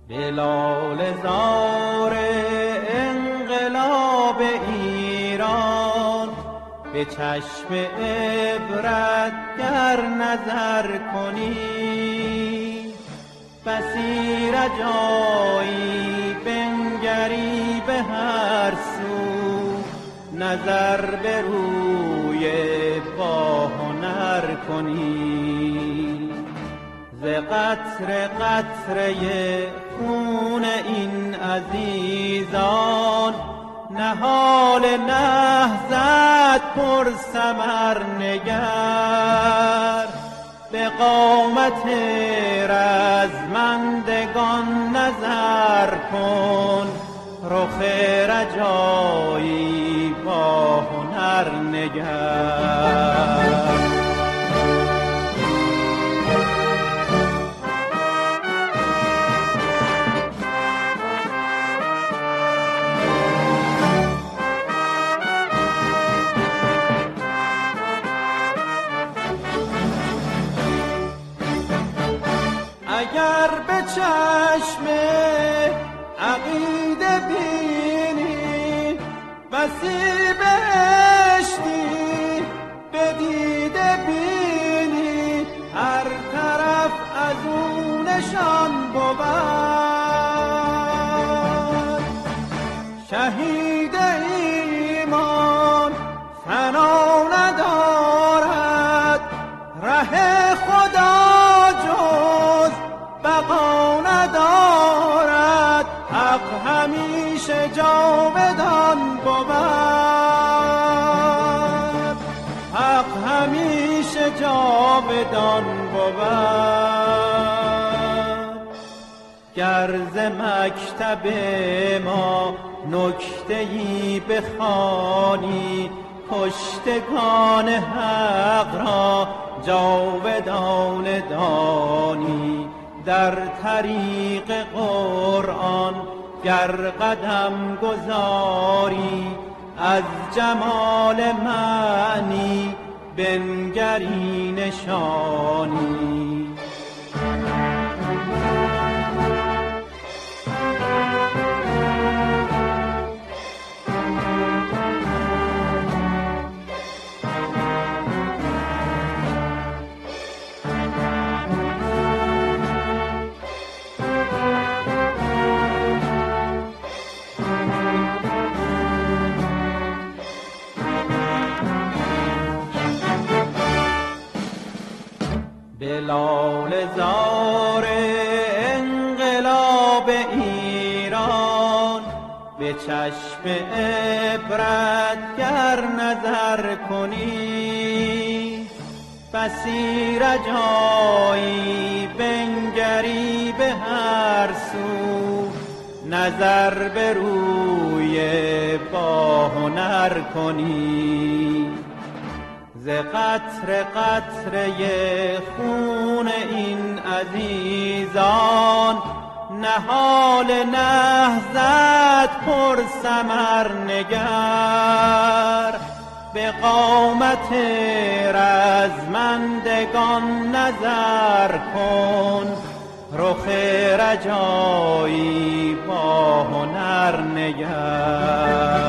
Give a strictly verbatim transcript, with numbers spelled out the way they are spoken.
به لاله زار انقلاب ایران به چشم عبرت گر نظر کنی، بسی رجایی بنگری به هر سو، نظر به روی با هنر کنی. ز قطره قطره خون این عزیزان، نهال نهضت پر ثمر نگر. به قامت رزمندگان نظر کن، رخ رجایی با هنر نگر. اگر به چشم عقیده بینی، بسی بهشتی به دیده بینی، هر طرف از اون نشان بود. شهید ایمان فنا ندارد، ره خدا جز بقا ندارد. حق همیشه جاودان بود، حق همیشه جاودان بود. گر ز مکتب ما نکته‌ای بخوانی، کشتگان حق را جاودانه دانی. در طریق قرآن گر قدم گذاری، از جمال معنی بنگری نشانی. به لاله زار انقلاب ایران، به چشم عبرت گر نظر کنی، بسی رجایی بنگری به هر سو، نظر به روی با هنر کنی. ز قطره قطره خون این عزیزان، نهال نهضت پر ثمر نگر. به قامت رزمندگان نظر کن، رخ رجایی با هنر نگر.